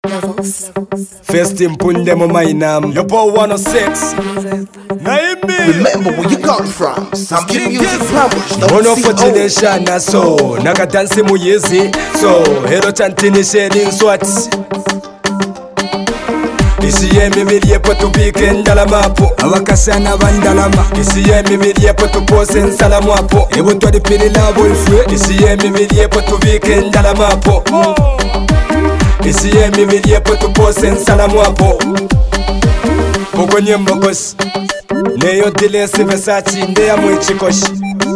Levels. First team Pundemo Mainam. Your boy 106. Naimi. Remember where you come from. Some music powers. Mono for Chileshana so. Nakatansi Muyezi. So. Hero Chantini Shedding Swats. Isiye mibili yepo tupike ndalama hapo Awakasana bandalama Isiye mibili yepo tupose nsalamu hapo Ebu twalipili la boyfriend Isiye mibili yepo tupike ndalama hapo Isiye mibili yepo tupose nsalamu hapo Poko nyembo kosi Neyo dilesi Versace ndeya mwichikoshi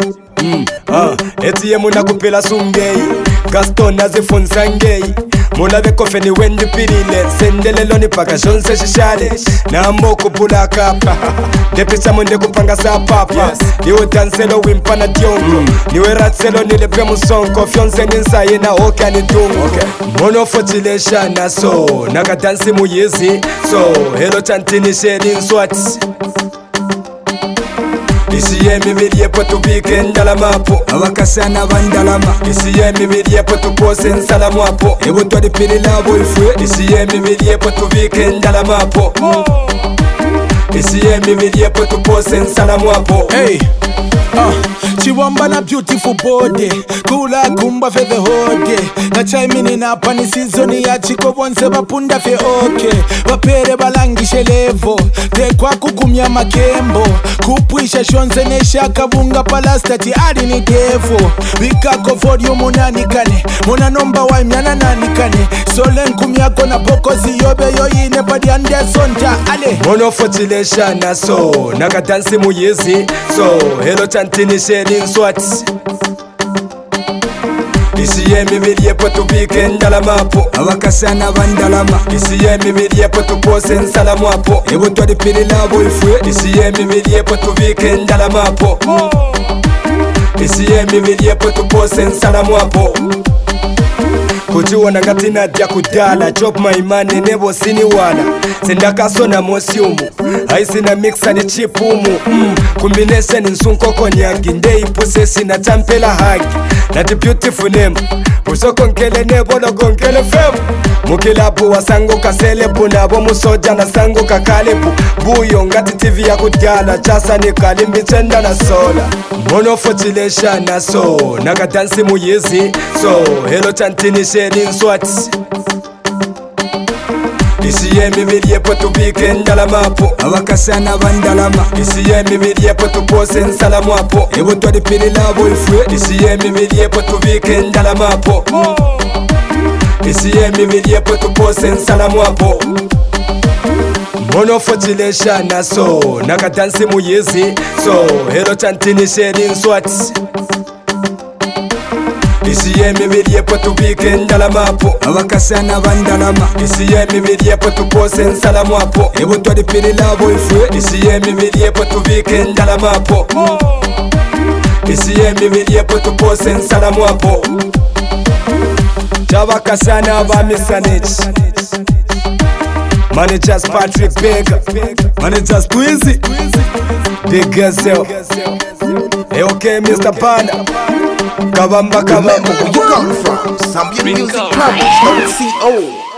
Etiye muna kupila sungei Gaston nazifunza ngei Mulabe kofe ni wendi pirile Sendele loni paka jonse shishale na amoko pula kapa Depisa munde kupanga sa papa Niwe danselo wimpana diongo Niwe ratselo nilepe musonko Fyonse ninsaye na oka ni dungo Mono fotilesha na so Naka dansi muyezi So helo chantini shedding swats Isiye mibili yepo tupike ndalama hapo Awakasana bandalama Isiye mibili yepo tupose nsalamu hapo Ebu twalipili la boyfriend Isiye mibili yepo tupike ndalama hapo Isiye mibili yepo tupose nsalamu hapo Hey Chiwamba na beautiful body Kula kumba fe the whole day Na chaimini na pani season ya chiko bonse bapunda fe okay Wapere balangishe levo Tekwa kukumya makembo Kupwisha shonze nesha kabunga palastati adi ni devo Wikako volume munanikane Muna nomba wa imyana nanikane Solen kumyako na poko ziyobe yoyine padi andesonta ale Mono fotilesha na so Naka dansi muyezi So helo chantini shedding swats Isiye mibili yepo tupike ndalama hapo Awakasana bandalama Isiye mibili yepo tupose nsalamu hapo Ebu twalipili la boyfriend Isiye mibili yepo tupike ndalama hapo Isiye mibili yepo tupose nsalamu hapo Kujiwa na ngatina dia kudala Chop my money nebo sini wana Sendaka sona mosiumu Haisi na mixa ni chipumu Combination nsunko konyagi Ndei pusesi na champela hagi Na the beautiful name Puso konkele nebo na konkele fem Mukilabu wa sango kaselebu Nabo musoja na sango kakalebu Buyo ngati TV ya kudala Chasa ni kalimbi chenda na soda Mono fotilesha na so Naka dansi muyezi So helo chantini shedding swats Isiye mibili yepo tupike ndalama hapo Awakasana bandalama Isiye mibili yepo tupose nsalamu hapo Ebu twalipili la boyfriend Isiye mibili yepo tupike ndalama hapo Isiye mibili yepo tupose nsalamu hapo Mono fotilesha na so Naka dansi muyezi So helo chantini shedding swats Isiye mibili yepo tupike ndalama hapo Awakasana bandalama Isiye mibili yepo tupose nsalamu hapo Ebu twalipili la boyfriend Isiye mibili yepo tupike ndalama hapo Isiye mibili yepo tupose nsalamu hapo Chabakasana abamisanich Managers Patrick Baker Managers Squeezy Big Gazelle Hey okay Mr. Pana Kabamba kabamba Remember where you come from. Some music powers. Don't see old.